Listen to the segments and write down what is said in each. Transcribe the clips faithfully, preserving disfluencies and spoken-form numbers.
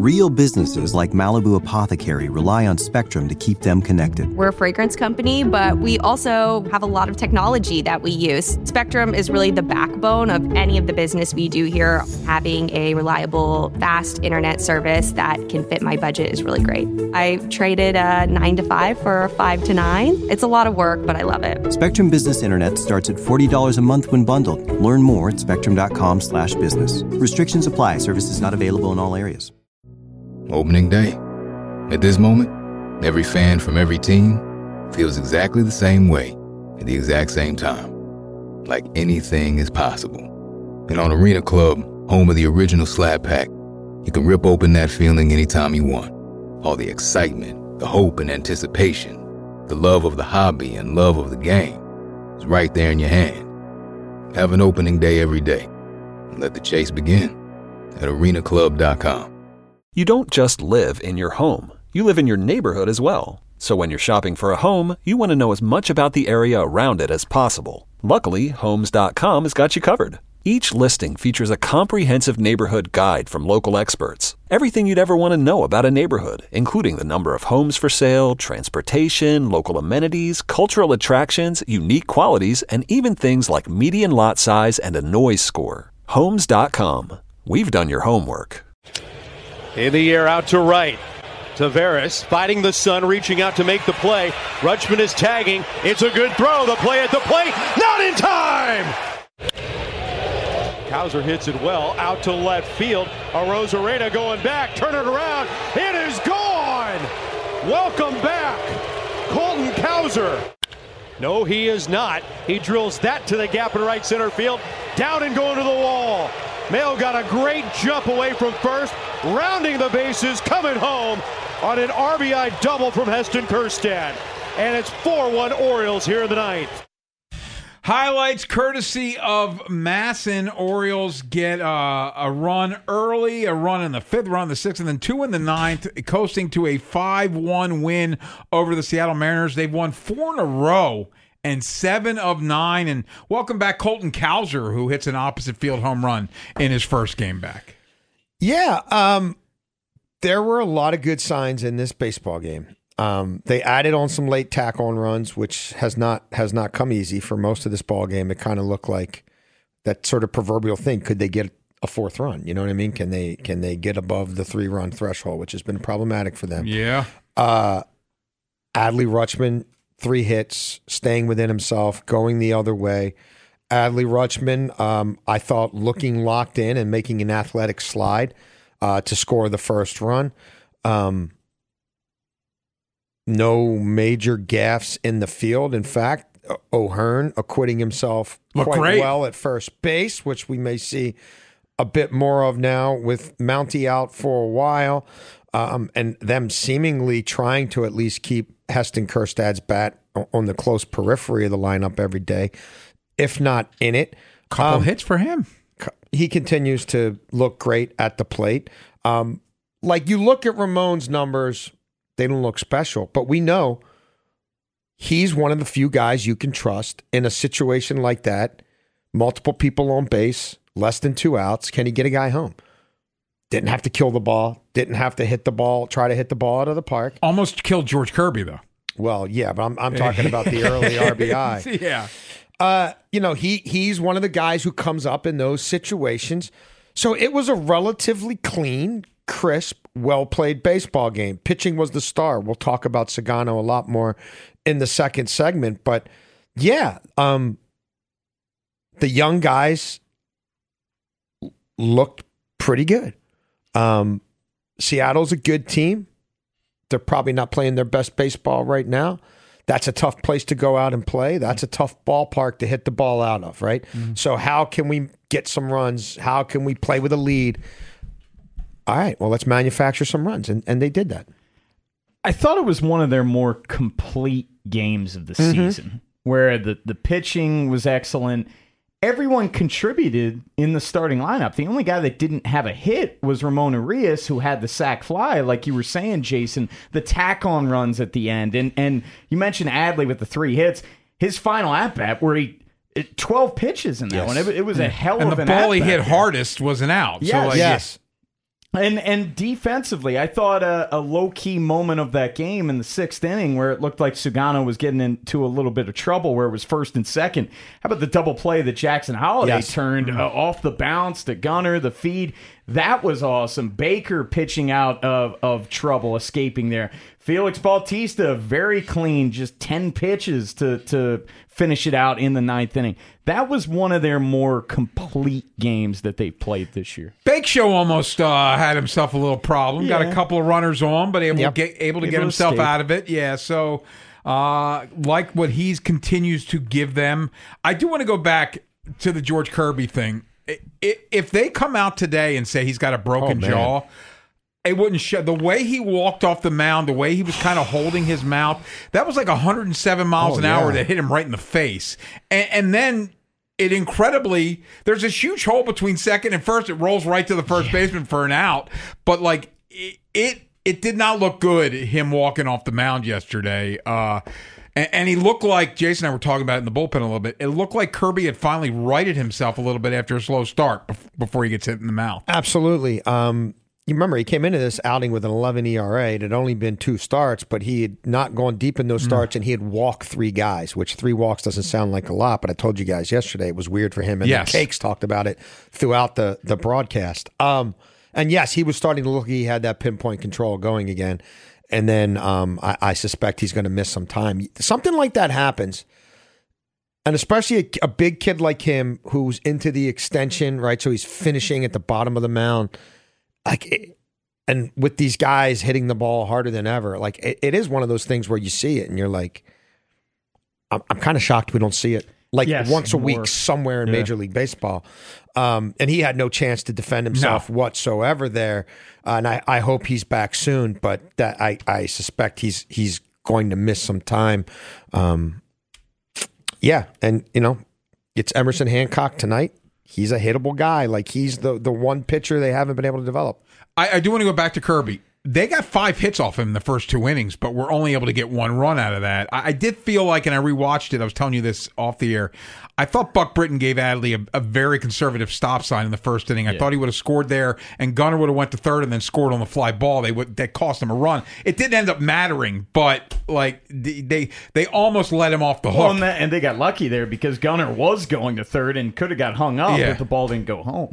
Real businesses like Malibu Apothecary rely on Spectrum to keep them connected. We're a fragrance company, but we also have a lot of technology that we use. Spectrum is really the backbone of any of the business we do here. Having a reliable, fast internet service that can fit my budget is really great. I traded a nine to five for a five to nine. It's a lot of work, but I love it. Spectrum Business Internet starts at forty dollars a month when bundled. Learn more at spectrum.com slash business. Restrictions apply. Services not available in all areas. Opening day. At this moment, every fan from every team feels exactly the same way at the exact same time. Like anything is possible. And on Arena Club, home of the original Slab Pack, you can rip open that feeling anytime you want. All the excitement, the hope and anticipation, the love of the hobby and love of the game is right there in your hand. Have an opening day every day. And let the chase begin at arena club dot com. You don't just live in your home. You live in your neighborhood as well. So when you're shopping for a home, you want to know as much about the area around it as possible. Luckily, homes dot com has got you covered. Each listing features a comprehensive neighborhood guide from local experts. Everything you'd ever want to know about a neighborhood, including the number of homes for sale, transportation, local amenities, cultural attractions, unique qualities, and even things like median lot size and a noise score. homes dot com. We've done your homework. In the air, out to right. Tavares fighting the sun, reaching out to make the play. Rutschman is tagging. It's a good throw. The play at the plate. Not in time! Cowser hits it well. Out to left field. Arozarena going back. Turn it around. It is gone! Welcome back, Colton Cowser. No, he is not. He drills that to the gap in right center field. Down and going to the wall. Mayo got a great jump away from first, rounding the bases, coming home on an R B I double from Heston Kjerstad. And it's four one Orioles here in the ninth. Highlights courtesy of Masson. Orioles get uh, a run early, a run in the fifth, run in the sixth, and then two in the ninth, coasting to a five one win over the Seattle Mariners. They've won four in a row and seven of nine. And welcome back Colton Cowser, who hits an opposite field home run in his first game back. Yeah, um, there were a lot of good signs in this baseball game. Um, they added on some late tack-on runs, which has not has not come easy for most of this ball game. It kind of looked like that sort of proverbial thing. Could they get a fourth run? You know what I mean? Can they can they get above the three-run threshold, which has been problematic for them? Yeah. Uh, Adley Rutschman, three hits, staying within himself, going the other way. Adley Rutschman, um, I thought looking locked in and making an athletic slide uh, to score the first run. Um, no major gaffes in the field. In fact, O'Hearn acquitting himself Look quite great. well at first base, which we may see a bit more of now with Mountie out for a while, um, and them seemingly trying to at least keep Heston Kjerstad's bat on the close periphery of the lineup every day, if not in it. Couple um, hits for him. He continues to look great at the plate. Um, like you look at Ramon's numbers, they don't look special, but we know he's one of the few guys you can trust in a situation like that. Multiple people on base, less than two outs. Can he get a guy home? Didn't have to kill the ball. Didn't have to hit the ball, try to hit the ball out of the park. Almost killed George Kirby, though. Well, yeah, but I'm I'm talking about the early R B I. Yeah. Uh, you know, he he's one of the guys who comes up in those situations. So it was a relatively clean, crisp, well-played baseball game. Pitching was the star. We'll talk about Sagano a lot more in the second segment. But, yeah, um, the young guys looked pretty good. Um, Seattle's a good team. They're probably not playing their best baseball right now. That's a tough place to go out and play. That's a tough ballpark to hit the ball out of, right? Mm-hmm. So how can we get some runs? How can we play with a lead? All right, well, let's manufacture some runs. And, and they did that. I thought it was one of their more complete games of the Mm-hmm. season, where the, the pitching was excellent. Everyone contributed in the starting lineup. The only guy that didn't have a hit was Ramon Arias, who had the sac fly, like you were saying, Jason, the tack-on runs at the end. And and you mentioned Adley with the three hits. His final at-bat where he it, twelve pitches in that yes. one. It, it was a hell and of an an And the ball he at-bat. hit hardest was an out. Yes. So like, yes. And and defensively, I thought a, a low-key moment of that game in the sixth inning where it looked like Sugano was getting into a little bit of trouble where it was first and second. How about the double play that Jackson Holiday Yes. turned uh, off the bounce to Gunnar, the feed? That was awesome. Baker pitching out of, of trouble, escaping there. Felix Bautista, very clean, just ten pitches to, to finish it out in the ninth inning. That was one of their more complete games that they've played this year. Bake Show almost uh, had himself a little problem. Yeah. Got a couple of runners on, but able Yep. to get able to Able get to himself escape. out of it. Yeah, so uh, like what he continues to give them. I do want to go back to the George Kirby thing. I- I- If they come out today and say he's got a broken Oh, man. jaw, it wouldn't show. The way he walked off the mound, the way he was kind of holding his mouth, that was like one hundred seven miles Oh, an hour yeah. that hit him right in the face. And, and then it incredibly, there's this huge hole between second and first. It rolls right to the first baseman for an out. But like it, it, it did not look good, him walking off the mound yesterday. Uh, and, and he looked like, Jason and I were talking about it in the bullpen a little bit, it looked like Kirby had finally righted himself a little bit after a slow start bef- before he gets hit in the mouth. Absolutely. Um, you remember he came into this outing with an eleven E R A. It had only been two starts, but he had not gone deep in those starts, and he had walked three guys, which three walks doesn't sound like a lot, but I told you guys yesterday it was weird for him, and Yes. the Cakes talked about it throughout the, the broadcast. Um, and yes, he was starting to look like he had that pinpoint control going again, and then um, I, I suspect he's going to miss some time. Something like that happens. And especially a, a big kid like him who's into the extension, right? So he's finishing at the bottom of the mound. Like, it, and with these guys hitting the ball harder than ever, like it, it is one of those things where you see it and you're like, I'm, I'm kind of shocked we don't see it like Yes, once a more. week somewhere in Yeah. Major League Baseball. Um, and he had no chance to defend himself whatsoever there. Uh, and I, I hope he's back soon, but that I, I suspect he's he's going to miss some time. Um, yeah, and you know, it's Emerson Hancock tonight. He's a hittable guy. Like he's the the one pitcher they haven't been able to develop. I, I do want to go back to Kirby. They got five hits off him in the first two innings, but we're only able to get one run out of that. I, I did feel like, and I rewatched it, I was telling you this off the air, I thought Buck Britton gave Adley a, a very conservative stop sign in the first inning. I Yeah. thought he would have scored there, and Gunnar would have went to third and then scored on the fly ball. They would that cost him a run. It didn't end up mattering, but like they they, they almost let him off the hook. Well, and, that, and they got lucky there because Gunnar was going to third and could have got hung up Yeah. if the ball didn't go home.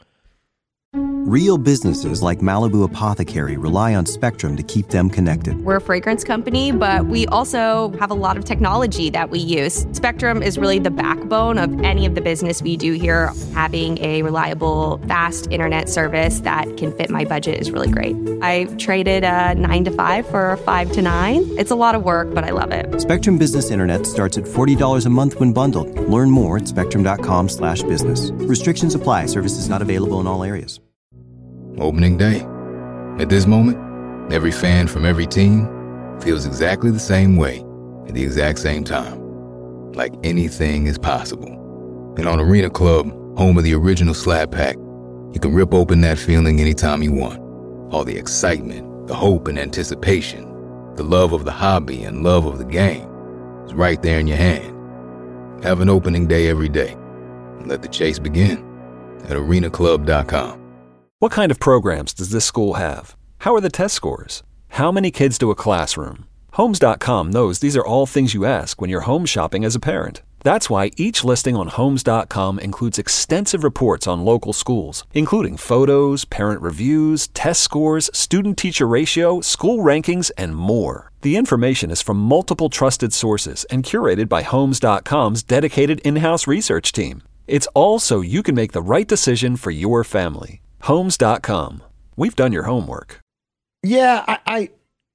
Real businesses like Malibu Apothecary rely on Spectrum to keep them connected. We're a fragrance company, but we also have a lot of technology that we use. Spectrum is really the backbone of any of the business we do here. Having a reliable, fast internet service that can fit my budget is really great. I traded a nine to five for a five to nine. It's a lot of work, but I love it. Spectrum Business Internet starts at forty dollars a month when bundled. Learn more at spectrum.com slash business. Restrictions apply. Services not available in all areas. Opening day. At this moment, every fan from every team feels exactly the same way at the exact same time. Like anything is possible. And on Arena Club, home of the original Slab Pack, you can rip open that feeling anytime you want. All the excitement, the hope and anticipation, the love of the hobby and love of the game is right there in your hand. Have an opening day every day. And let the chase begin at arena club dot com. What kind of programs does this school have? How are the test scores? How many kids do a classroom? Homes dot com knows these are all things you ask when you're home shopping as a parent. That's why each listing on Homes dot com includes extensive reports on local schools, including photos, parent reviews, test scores, student-teacher ratio, school rankings, and more. The information is from multiple trusted sources and curated by Homes dot com's dedicated in-house research team. It's all so you can make the right decision for your family. Homes dot com. We've done your homework. Yeah, I,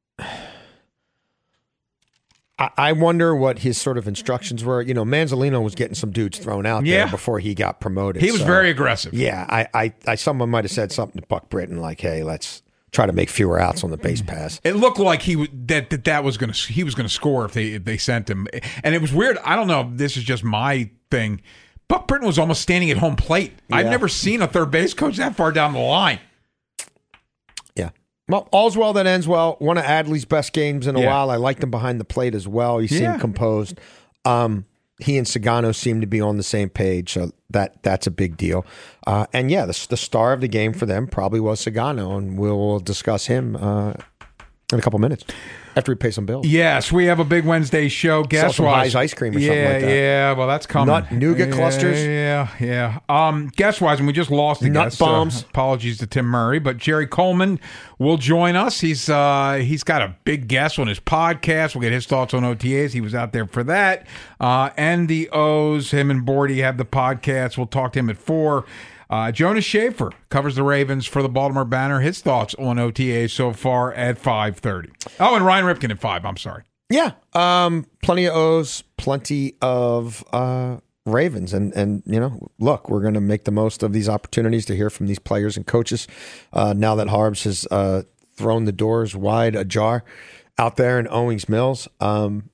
I I wonder what his sort of instructions were. You know, Manzolino was getting some dudes thrown out Yeah. there before he got promoted. he was so- very aggressive. Yeah, I, I, I someone might have said something to Buck Britton like, "Hey, let's try to make fewer outs on the base pass." It looked like he would that that, that was going to he was going to score if they if they sent him, and it was weird. I don't know if this is just my thing. Buck Britton was almost standing at home plate. I've Yeah. never seen a third base coach that far down the line. Yeah. Well, all's well that ends well. One of Adley's best games in a Yeah. while. I liked him behind the plate as well. He seemed Yeah. composed. Um, he and Sagano seem to be on the same page, so that that's a big deal. Uh, and yeah, the, the star of the game for them probably was Sagano, and we'll discuss him uh, in a couple minutes after we pay some bills. Yes, we have a big Wednesday show. Guess some what? High's ice cream or yeah, something like that. Yeah, well, that's coming. Nut nougat yeah, clusters. Yeah, yeah. Um, guess wise, and we just lost a Nut guest. bombs. So apologies to Tim Murray, but Jerry Coleman will join us. He's uh, he's got a big guest on his podcast. We'll get his thoughts on O T As. He was out there for that. Uh, and the O's, him and Bordy have the podcast. We'll talk to him at four. Uh, Jonas Schaefer covers the Ravens for the Baltimore Banner. His thoughts on O T A so far at five thirty. Oh, and Ryan Ripken at five. I'm sorry. Yeah, um, plenty of O's, plenty of uh, Ravens, and and you know, look, we're going to make the most of these opportunities to hear from these players and coaches. Uh, now that Harbs has uh, thrown the doors wide ajar out there in Owings Mills, um,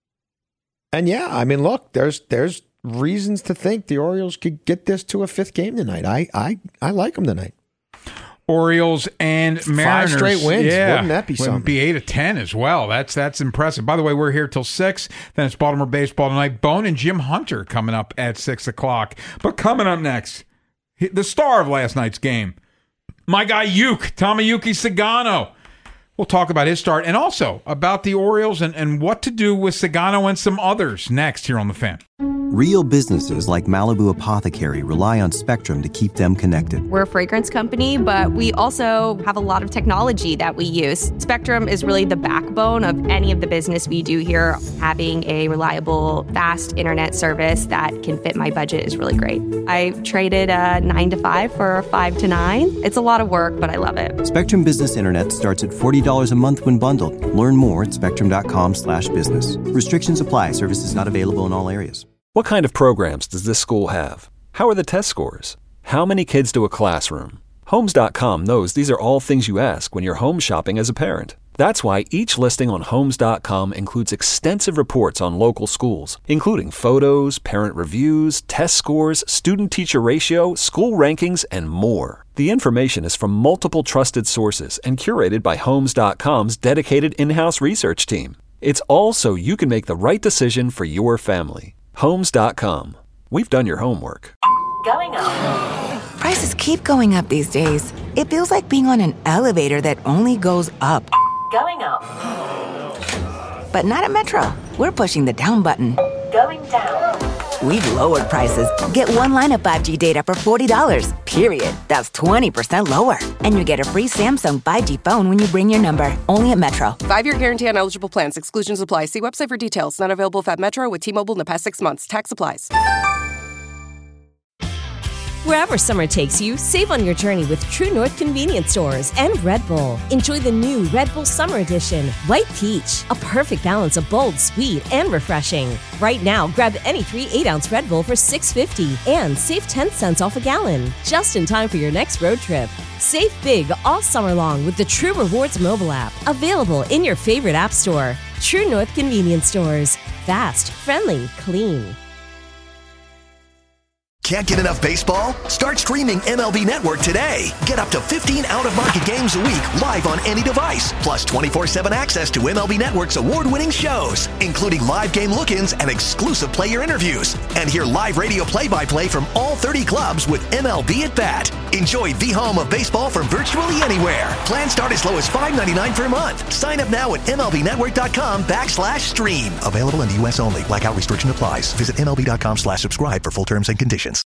and yeah, I mean, look, there's there's. reasons to think the Orioles could get this to a fifth game tonight. I I, I like them tonight. Orioles and Mariners. Five straight wins. Yeah. Wouldn't that be something? Would be eight of ten as well. That's that's impressive. By the way, we're here till six. Then it's Baltimore baseball tonight. Bone and Jim Hunter coming up at six o'clock. But coming up next, the star of last night's game, my guy Yuke, Tomoyuki Sagano. We'll talk about his start and also about the Orioles and, and what to do with Sagano and some others next here on The Fan. Real businesses like Malibu Apothecary rely on Spectrum to keep them connected. We're a fragrance company, but we also have a lot of technology that we use. Spectrum is really the backbone of any of the business we do here. Having a reliable, fast internet service that can fit my budget is really great. I traded a nine to five for a five to nine. It's a lot of work, but I love it. Spectrum Business Internet starts at forty dollars a month when bundled. Learn more at spectrum.com slash business. Restrictions apply. Services not available in all areas. What kind of programs does this school have? How are the test scores? How many kids do a classroom? Homes dot com knows these are all things you ask when you're home shopping as a parent. That's why each listing on Homes dot com includes extensive reports on local schools, including photos, parent reviews, test scores, student-teacher ratio, school rankings, and more. The information is from multiple trusted sources and curated by Homes dot com's dedicated in-house research team. It's all so you can make the right decision for your family. Homes dot com. We've done your homework. Going up. Prices keep going up these days. It feels like being on an elevator that only goes up. Going up. But not at Metro. We're pushing the down button. Going down. We've lowered prices. Get one line of five G data for forty dollars, period. That's twenty percent lower. And you get a free Samsung five G phone when you bring your number. Only at Metro. Five-year guarantee on eligible plans. Exclusions apply. See website for details. Not available if at Metro with T-Mobile in the past six months. Tax applies. Wherever summer takes you, save on your journey with True North Convenience Stores and Red Bull. Enjoy the new Red Bull Summer Edition, White Peach, a perfect balance of bold, sweet, and refreshing. Right now, grab any three eight-ounce Red Bull for six dollars and fifty cents and save ten cents off a gallon, just in time for your next road trip. Save big all summer long with the True Rewards mobile app, available in your favorite app store. True North Convenience Stores. Fast, friendly, clean. Can't get enough baseball? Start streaming M L B Network today. Get up to fifteen out-of-market games a week live on any device, plus twenty-four seven access to M L B Network's award-winning shows, including live game look-ins and exclusive player interviews. And hear live radio play-by-play from all thirty clubs with M L B at Bat. Enjoy the home of baseball from virtually anywhere. Plans start as low as five dollars and ninety-nine cents per month. Sign up now at MLBnetwork.com backslash stream. Available in the U S only. Blackout restriction applies. Visit MLB.com slash subscribe for full terms and conditions.